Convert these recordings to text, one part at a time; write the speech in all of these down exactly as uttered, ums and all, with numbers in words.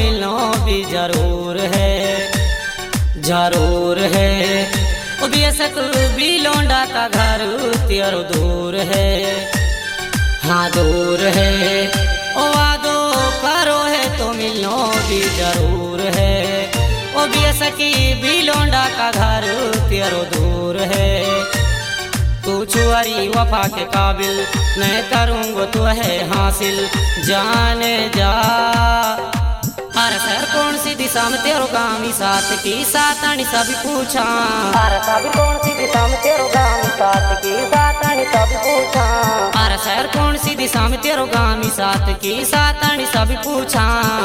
मिलना भी जरूर है, जरूर है। ओ बेशक भी लौंडा का घर तेरो दूर है, हाँ दूर है। ओ वादो करो है तो मिलना भी जरूर है। ओ बेशकी भी लौंडा का घर तेरो दूर है। तू छुआरी वफा के काबिल मैं करूँगा तो है हासिल, जाने जा। अरे सर कौन सी दिशा में तेरो गामी साथ की सातानी सभी पूछा। अरे सर कौन सी दिशा में तेरो गामी साथ की सातानी सभी पूछा। अरे सर कौन सी दिशा में तेरो गामी साथ की सातानी सभी पूछा।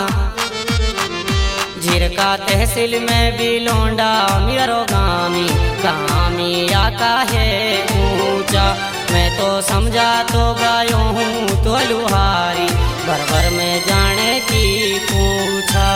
झिरका तहसील में भी लौंडा मेरो गामी, गामी आका है ऊंचा। मैं तो समझा तो गायो हूँ तो लुहारी, भर भर में जाने की पूछा।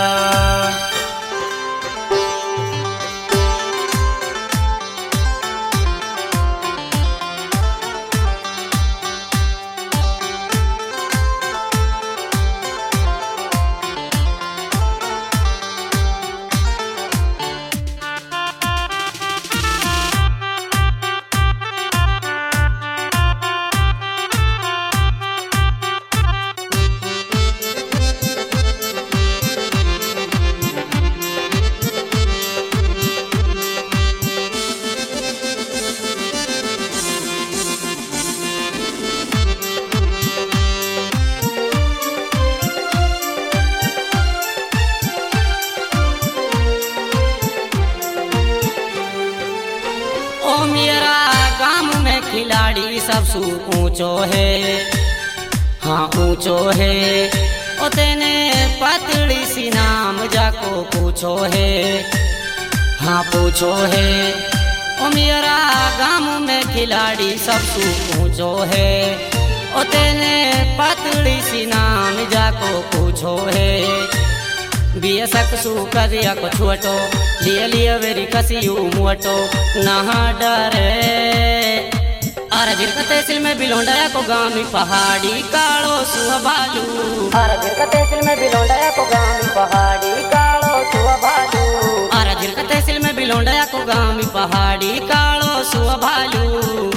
मेरा गांव में खिलाड़ी सबसे ऊंचो है, हाँ ऊंचो है। ओ तेने पतली सी नाम जाको पूछो है, हाँ पूछो है। ओ मेरा गांव में खिलाड़ी सबसे ऊंचो है। ओ तेने पतली सी नाम जाको पूछो है। बेशक सू करिया को छुअटो लिए लिए वेरी कसियू मुअटो ना डरे। अरे झिरका तहसील में बिलोंडा को गामी पहाड़ी कालो सुहा बालू। अरे झिरका तहसील में बिलोंडा को गामी पहाड़ी कालो सुहा बालू। अरे झिरका तहसील में बिलोंडा को गामी पहाड़ी कालो सुहा बालू।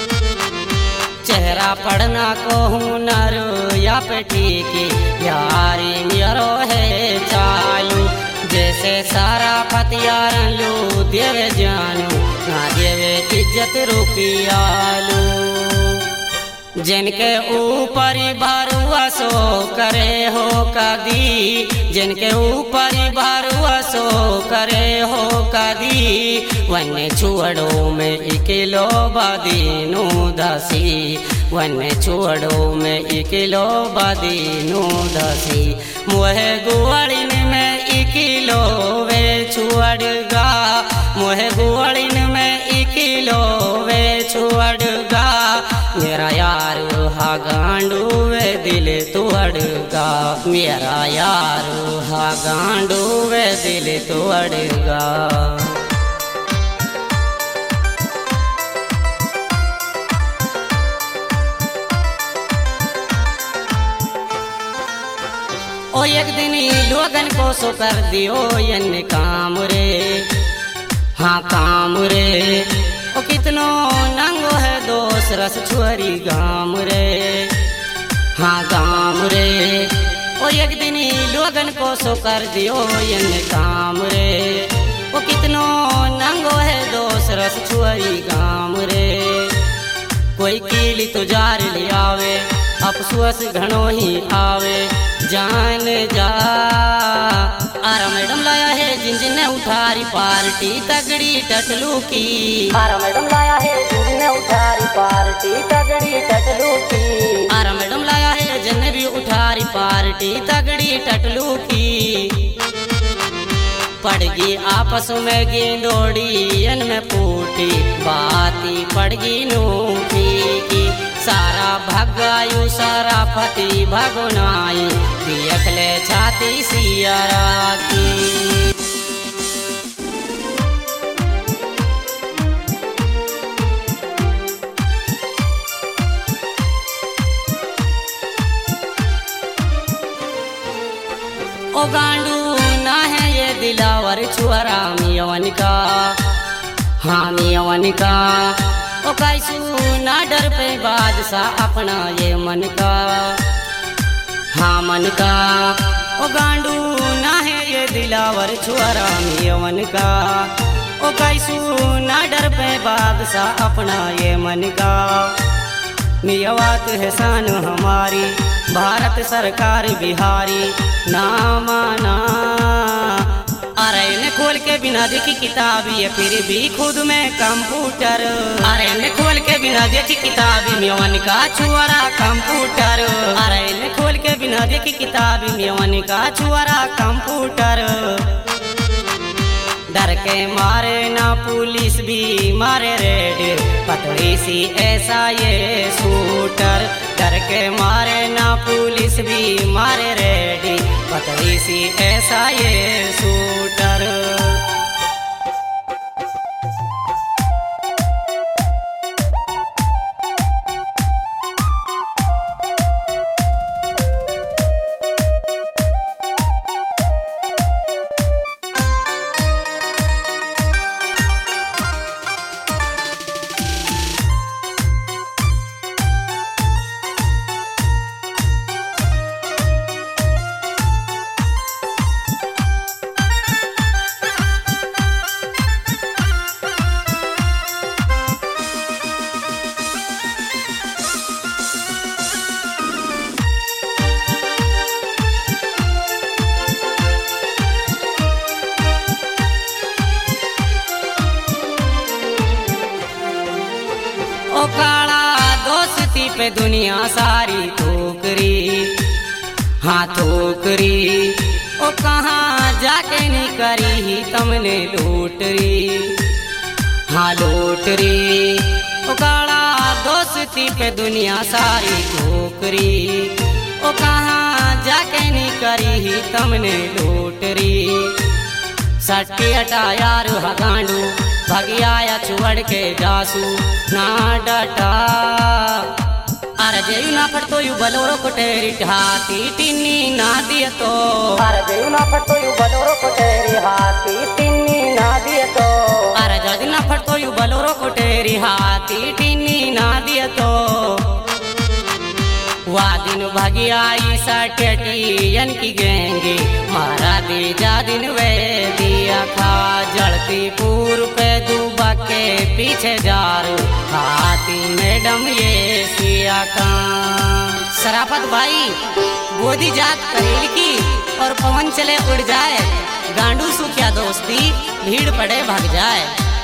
चेहरा पढ़ना को हुनर या पे ठीक यारी मेरो है चालू। जैसे सारा पतियार लू देवे जानू ना देवे इज्जत रुपियालू। जिनके ऊपर भरुआ सो करे हो कदी, जिनके ऊपर भरुआ सो करे हो कदी। वन छुअड़ो में इकिलो बदीनू दसी, वन छुअड़ो में इकिलो बदीनू दसी। मोहे गुआड़िन में इकिलो वे छुअड़गा, मोहे गुआड़िन में इकिलो वे छुअड़गा। मेरा यार हा गांडू वे दिल तुअड़गा, मेरा यार हा गांडू वे दिल तुअड़गा। ओ एक दिन लोगन को सो कर दियो यन काम रे, हाँ काम रे। ओ कितनो नंगो है दोस्त रस छुअरी गाम रे, हाँ गाम रे। ओ एक दिन लोगन को सो कर दियो यन काम रे। ओ कितनो नंगो है दोस्त रस छुअरी गाम रे। कोई कीली तो जार ले आवे अफसोस घणो ही आवे, जान जा। आरा मैडम लाया है जिन उठारी पार्टी तगड़ी टटलू की। आरा मैडम लाया है जिन उठारी पार्टी तगड़ी टटलू की। आरा मैडम लाया है जिन भी उठारी पार्टी तगड़ी टटलू की। पड़गी आपस में गेंदोड़ी यन में फूटी बाती पड़गी नूठी की। सारा भगायु सारा फती भगुनाई देख ले छाती सियारा की। ओ गांडू ना है ये दिलावर छुअरा मियवन का, हाँ मियवन का। ओ कैसू ना डर पे बादशाह अपना ये मन का, हाँ मन का। ओ गांडू ना है ये दिलावर छुअरा मियवन का। ओ कैसू ना डर पे बादशाह अपना ये मन का। मियावात है शान हमारी भारत सरकार बिहारी ना माना। अरे ने खोल के बिना देखी किताब ये फिर भी खुद में कंप्यूटर। अरे ने खोल के बिना देखी किताब मियवन का छुआरा कंप्यूटर। अरे ने खोल के बिना देखी किताब मियवन का छुआरा कंप्यूटर। डर के मारे ना पुलिस भी मारे रेड पतली सी ऐसा ये शूटर। डर के मारे ना पुलिस भी मारे रेड पतली सी ऐसा ये शूटर। ओ काला दोस्ती पे दुनिया सारी ठोकरी, हाँ ठोकरी। ओ कहाँ जाके नहीं करी ही तुमने लूटरी, हाँ लूटरी। ओ काला दोस्ती पे दुनिया सारी ठोकरी। ओ कहाँ जाके नहीं करी ही तुमने लूटरी। सट्टी हटा यार गांडू भगिया छुअड़ के जासू ना डटा। अरे जेयू ना फटतो यू बलोरो को टेरी हाथी टिन्नी ना दिए तो। अरे जेयू ना फटतो यू बलोरो को टेरी हाथी टिन्नी ना दिए तो। अरे जज ना फटतो यू बलोरो को टेरी हाथी टिन्नी ना दिए तो। वाह दिन भगियाई सटेटियन की गेंगे मारा दे जा दिन वे दिया खा। जड़ती पूर पे दूबा के पीछे जारू हाथी मैडम ये सिया का। सराफत भाई गोदी जात करेल की और पवन चले उड़ जाए। गांडू सु क्या दोस्ती भीड़ पड़े भाग जाए।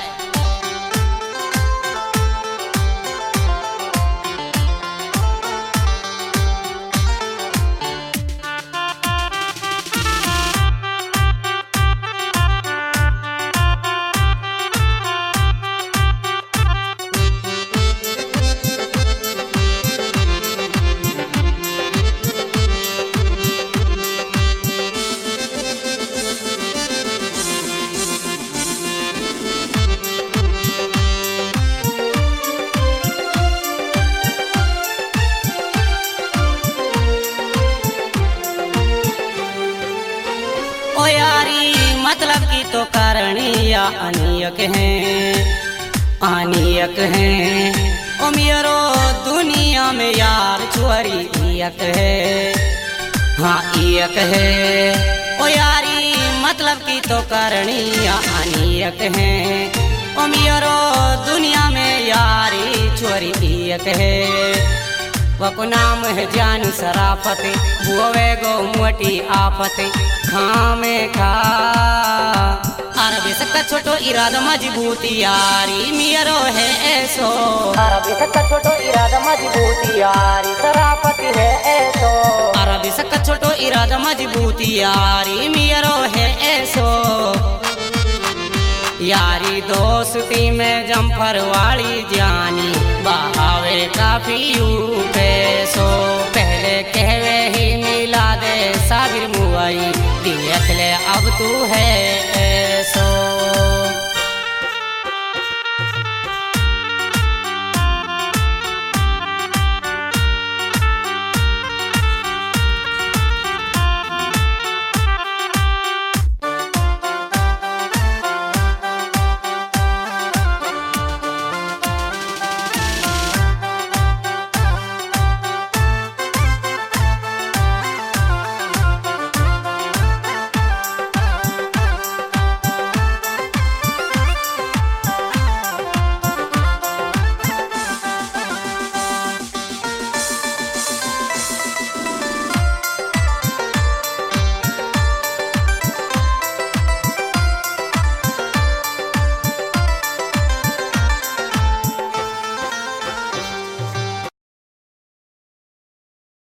ओ यारी मतलब की तो कारणिया अनियक हैं, अनियक हैं। ओ मेरो दुनिया में यार छुअरी इयक है, हाँ इयक है। ओ यारी मतलब की तो कारणिया अनियक हैं। ओ मेरो दुनिया में यारी छुअरी इयक है। वको नाम है जानू सराफत बुवे गो मोटी आफत खामे खा। अरबी सका छोटो इरादा मजबूती यारी मियरो है ऐसो। अरबी सका छोटो इरादा मजबूती यारी सराफत है ऐसो। अरबी सका छोटो इरादा मजबूती यारी मियरो है ऐसो। यारी दोस्ती में जम्फर वाली जानी बहावे काफी यू पैसो। पहले कहवे ही मिला दे साबिर मुआई देख ले अब तू है ऐसो।